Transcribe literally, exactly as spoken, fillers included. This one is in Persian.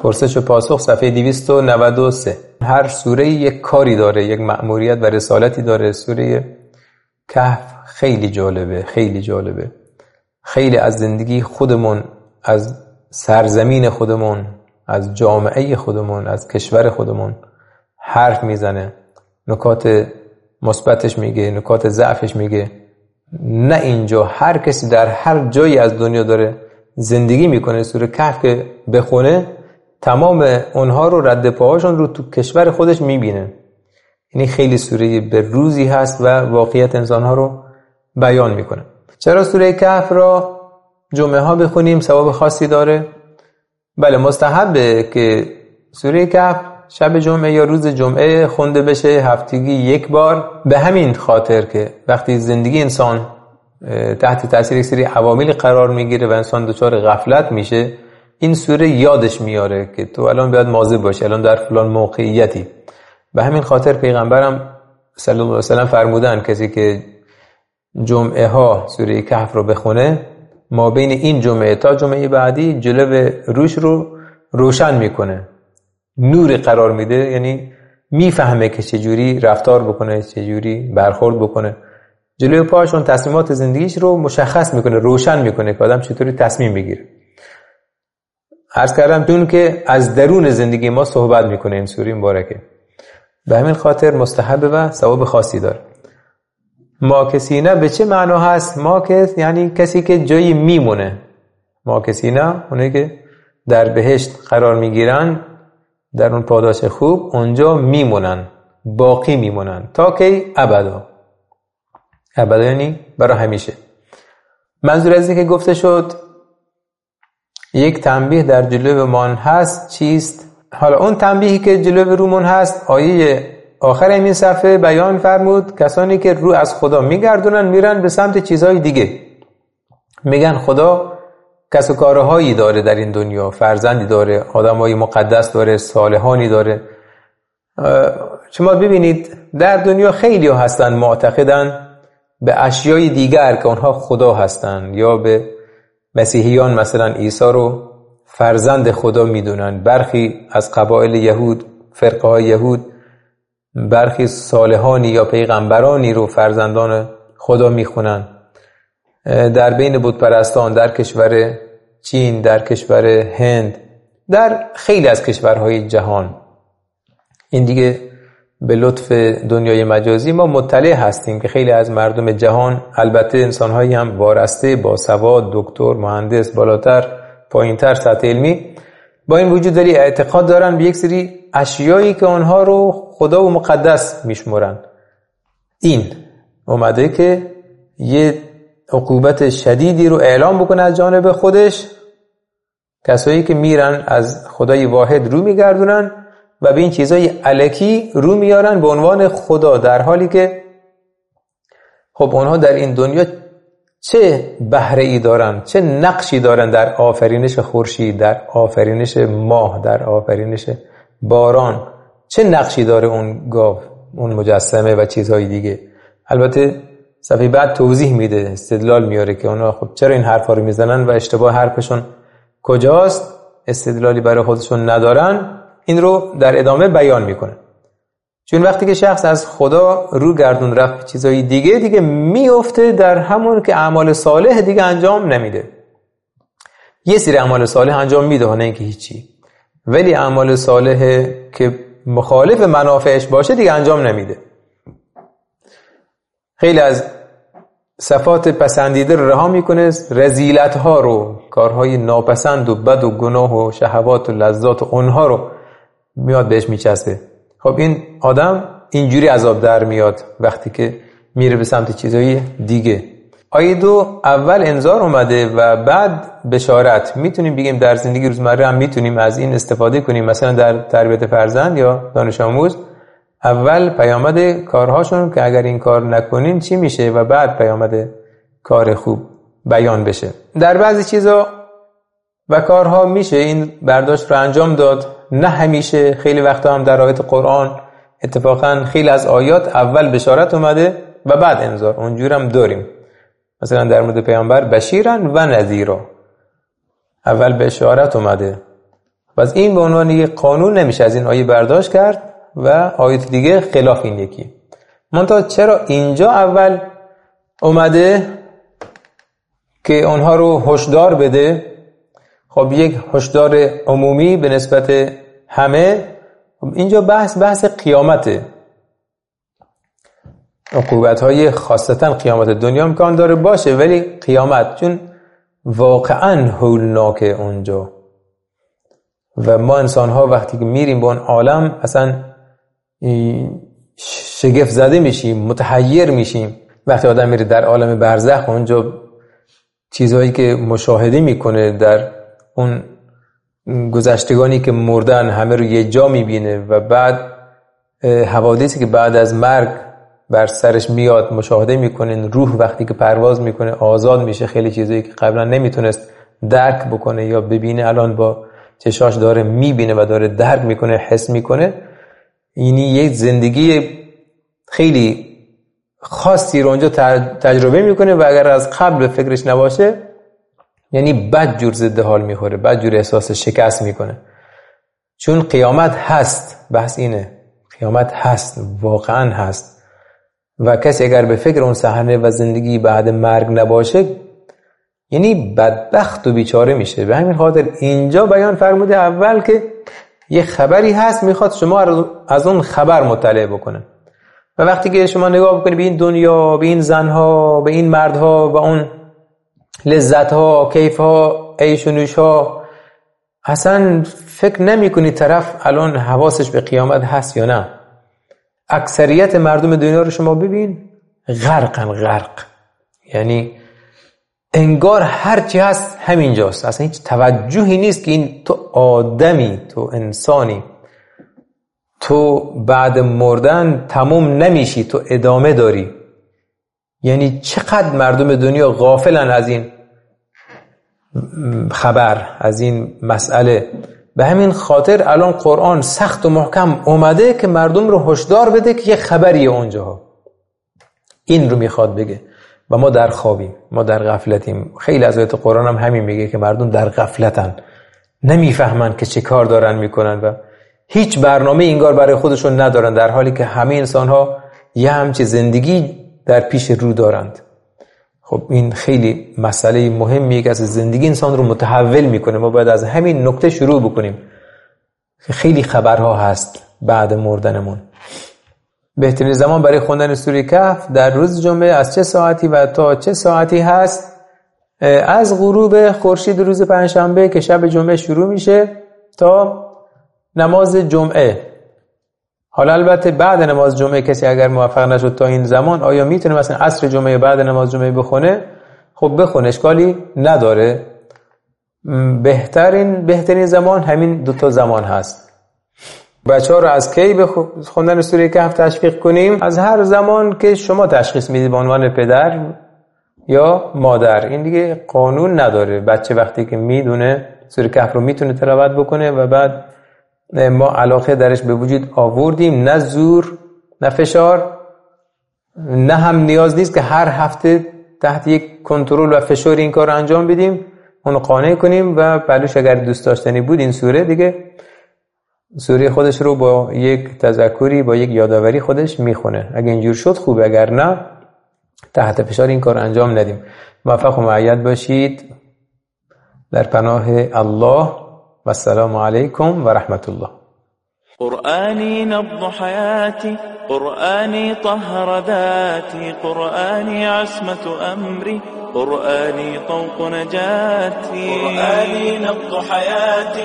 پرسش و پاسخ صفحه دویست و نود و سه. هر سوره یک کاری داره، یک مأموریت و رسالتی داره. سوره کهف خیلی جالبه، خیلی جالبه. خیلی از زندگی خودمون، از سرزمین خودمون، از جامعه خودمون، از کشور خودمون حرف میزنه. نکات مثبتش میگه، نکات ضعفش میگه. نه اینجا هر کسی در هر جایی از دنیا داره زندگی میکنه، سوره کهف که بخونه تمام اونها رو، رد پاهاشون رو تو کشور خودش میبینه. یعنی خیلی سوره به روزی هست و واقعیت انسانها رو بیان میکنه. چرا سوره کهف را جمعه ها بخونیم؟ ثواب خاصی داره؟ بله، مستحبه که سوره کهف شب جمعه یا روز جمعه خونده بشه، هفتگی یک بار. به همین خاطر که وقتی زندگی انسان تحت تاثیر یک سری عوامل قرار میگیره و انسان دچار غفلت میشه، این سوره یادش میاره که تو الان باید مواظب باشی، الان در فلان موقعیتی. به همین خاطر پیغمبرم صلی الله علیه و سلم فرمودن کسی که جمعه ها سوره کهف رو بخونه، ما بین این جمعه تا جمعه بعدی جلو روش رو روشن میکنه، نور قرار میده. یعنی میفهمه که چجوری رفتار بکنه، چجوری برخورد بکنه. جلوی پاهاشون تصمیمات زندگیش رو مشخص میکنه، روشن میکنه که آدم چطوری تصمیم بگیره. عرض کردم چون که از درون زندگی ما صحبت میکنه این سوره مبارکه. به همین خاطر مستحبه و ثواب خاصی داره. ماکثین به چه معنا هست؟ ماکث یعنی کسی که جایی میمونه. ماکثین اونایی که در بهشت قرار میگیرن، در اون پاداش خوب، اونجا میمونن، باقی میمونن تا کی؟ ابدا. ابدا یعنی برای همیشه. منظور از این که گفته شد یک تنبیه در جلو من هست چیست؟ حالا اون تنبیهی که جلو رومون هست، آیه آخر این صفحه بیان فرمود کسانی که رو از خدا میگردونن میرن به سمت چیزهای دیگه. میگن خدا کس و کارهایی داره در این دنیا، فرزندی داره، آدمای مقدس داره، صالحانی داره. شما ببینید در دنیا خیلی ها هستن معتقدن به اشیای دیگر که اونها خدا هستن، یا به مسیحیان مثلا عیسی رو فرزند خدا میدونن. برخی از قبایل یهود، فرقه های یهود، برخی صالحانی یا پیغمبرانی رو فرزندان خدا میخونن. در بین بت پرستان در کشور چین، در کشور هند، در خیلی از کشورهای جهان، این دیگه به لطف دنیای مجازی ما مطلع هستیم که خیلی از مردم جهان، البته انسانهایی هم وارسته، با سواد، دکتر، مهندس، بالاتر، پایینتر سطح علمی، با این وجود داری اعتقاد دارن به یک سری اشیایی که آنها رو خدا و مقدس میشمرن. این اومده که یه عقوبت شدیدی رو اعلام بکنه از جانب خودش. کسایی که میرن از خدای واحد رو میگردونن و به این چیزای الکی رو میارن به عنوان خدا، در حالی که خب اونها در این دنیا چه بهره ای دارن، چه نقشی دارن در آفرینش خورشید، در آفرینش ماه، در آفرینش باران. چه نقشی داره اون گاو، اون مجسمه و چیزهای دیگه. البته صفحه بعد توضیح میده، استدلال میاره که اونا خب چرا این حرفا رو میزنن و اشتباه حرفشون کجاست، استدلالی برای خودشون ندارن. این رو در ادامه بیان میکنه. چون وقتی که شخص از خدا رو گردون رفت چیزای دیگه، دیگه میفته در همون که اعمال صالح دیگه انجام نمیده. یه سری اعمال صالح انجام میده، نه اینکه هیچی، ولی اعمال صالح که مخالف منافعش باشه دیگه انجام نمیده. خیلی از صفات پسندیده رو رها میکنه، رذیلت ها رو، کارهای ناپسند و بد و گناه و شهوات و لذات و اونها رو میاد بهش میچسبه. خب این آدم اینجوری عذاب در میاد وقتی که میره به سمت چیزهای دیگه. آیه دو اول انذار اومده و بعد بشارت. میتونیم بگیم در زندگی روزمره هم میتونیم از این استفاده کنیم. مثلا در تربیت فرزند یا دانش آموز، اول پیامد کارهاشون که اگر این کار نکنین چی میشه و بعد پیامد کار خوب بیان بشه. در بعضی چیزا و کارها میشه این برداشت رو انجام داد، نه همیشه. خیلی وقتا هم در آیات قرآن اتفاقا خیلی از آیات اول بشارت اومده و بعد انذار. اونجور هم داریم. مثلا در مورد پیامبر بشیرن و نذیرا، اول بشارت اومده پس این به عنوان یک قانون نمیشه از این آیه برداشت کرد و آیات دیگه خلاف این یکی. منتها چرا اینجا اول اومده که اونها رو هشدار بده؟ خب یک هشدار عمومی به نسبت همه. خب اینجا بحث بحث قیامته، عقوبت‌های خاصتا قیامت دنیا امکان داره باشه، ولی قیامت چون واقعا هولناکه اونجا و ما انسان‌ها وقتی که میریم به اون عالم اصلا شگفت زده میشیم، متحیر میشیم. وقتی آدم میره در عالم برزخ اونجا چیزهایی که مشاهده میکنه در اون گذشتگانی که مردن همه رو یه جا میبینه و بعد حوادثی که بعد از مرگ بر سرش میاد مشاهده میکنه. روح وقتی که پرواز میکنه آزاد میشه، خیلی چیزایی که قبلا نمیتونست درک بکنه یا ببینه الان با چشاش داره میبینه و داره درک میکنه، حس میکنه. اینی یک زندگی خیلی خاصی رو اونجا تجربه میکنه و اگر از قبل فکرش نباشه یعنی بد جور ضد حال میخوره، بد جور احساس شکست میکنه. چون قیامت هست، بحث اینه، قیامت هست، واقعا هست و کسی اگر به فکر اون صحنه و زندگی بعد مرگ نباشه یعنی بدبخت و بیچاره میشه. به همین خاطر اینجا بیان فرموده اول که یه خبری هست میخواد شما از اون خبر مطلع بکنه. و وقتی که شما نگاه بکنید به این دنیا، به این زنها، به این مردها، به اون لذتها، کیفها، عیش و نوشها، اصلا فکر نمی کنی طرف الان حواسش به قیامت هست یا نه. اکثریت مردم دنیا رو شما ببین غرقن، غرق، یعنی انگار هرچی هست همینجاست، اصلا هیچ توجهی نیست که این تو آدمی، تو انسانی، تو بعد مردن تموم نمیشی، تو ادامه داری. یعنی چقدر مردم دنیا غافلن از این خبر، از این مسئله. به همین خاطر الان قرآن سخت و محکم اومده که مردم رو هشدار بده که یه خبریه اونجاها. این رو میخواد بگه و ما در خوابیم، ما در غفلتیم. خیلی از آیات قرآن هم همین میگه که مردم در غفلتن، نمیفهمن که چه کار دارن میکنن و هیچ برنامه انگار برای خودشون ندارن، در حالی که همه انسان ها یه همچه زندگی در پیش رو دارند. خب این خیلی مسئله مهمیه که از زندگی انسان رو متحول میکنه. ما باید از همین نکته شروع بکنیم. خیلی خبرها هست بعد مردنمون. بهترین زمان برای خوندن سوره کهف در روز جمعه از چه ساعتی و تا چه ساعتی هست؟ از غروب خورشید روز پنجشنبه که شب جمعه شروع میشه تا نماز جمعه. حالا البته بعد نماز جمعه کسی اگر موفق نشد تا این زمان، آیا میتونه مثلا عصر جمعه بعد نماز جمعه بخونه؟ خب بخونه، اشکالی نداره. بهترین بهترین زمان همین دو تا زمان هست. بچه‌ها رو از کی به خوندن سوره کهف تشویق کنیم؟ از هر زمان که شما تشخیص میدید به عنوان پدر یا مادر. این دیگه قانون نداره. بچه وقتی که میدونه سوره کهف رو میتونه تلاوت بکنه و بعد ما علاقه درش به وجود آوردیم، نه زور نه فشار، نه هم نیاز نیست که هر هفته تحت یک کنترل و فشار این کار رو انجام بدیم. اونو قانع کنیم و بلوش اگر دوست داشتنی بود این سوره دیگه سوره خودش رو با یک تذکری، با یک یادآوری خودش میخونه. اگه اینجور شد خوبه، اگر نه تحت فشار این کار انجام ندیم. موفق و مؤید باشید. در پناه الله و السلام علیکم و رحمت الله. قرآني نبض حياتي، قرآني طهر ذاتي، قرآني عصمة أمري، قرآني طوق نجاتي، قرآني نبض حياتي.